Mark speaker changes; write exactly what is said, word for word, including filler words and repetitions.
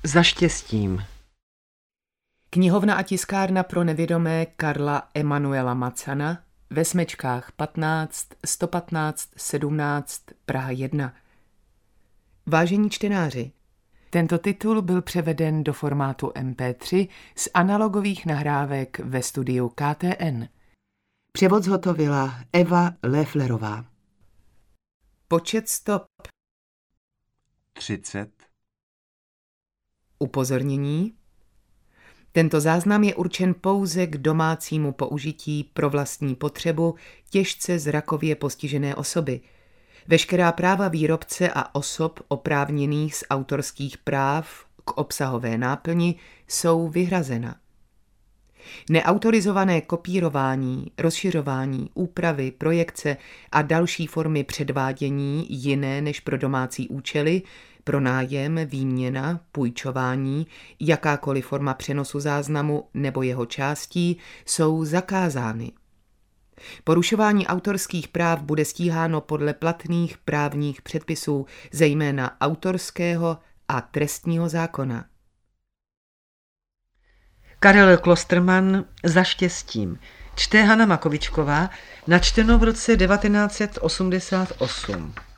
Speaker 1: Za štěstím.
Speaker 2: Knihovna a tiskárna pro nevědomé Karla Emanuela Macana ve Smečkách patnáct, sto patnáct, sedmnáct, Praha jedna. Vážení čtenáři, tento titul byl převeden do formátu em pé tři z analogových nahrávek ve studiu K T N.
Speaker 1: Převod zhotovila Eva Léflerová.
Speaker 2: Počet stop.
Speaker 3: třicet.
Speaker 2: Upozornění. Tento záznam je určen pouze k domácímu použití pro vlastní potřebu těžce zrakově postižené osoby. Veškerá práva výrobce a osob oprávněných z autorských práv k obsahové náplni jsou vyhrazena. Neautorizované kopírování, rozšiřování, úpravy, projekce a další formy předvádění jiné než pro domácí účely, pronájem, výměna, půjčování, jakákoliv forma přenosu záznamu nebo jeho částí jsou zakázány. Porušování autorských práv bude stíháno podle platných právních předpisů, zejména autorského a trestního zákona.
Speaker 1: Karel Klostermann Za štěstím. Čte Hana Makovičková, načteno v roce devatenáct set osmdesát osm.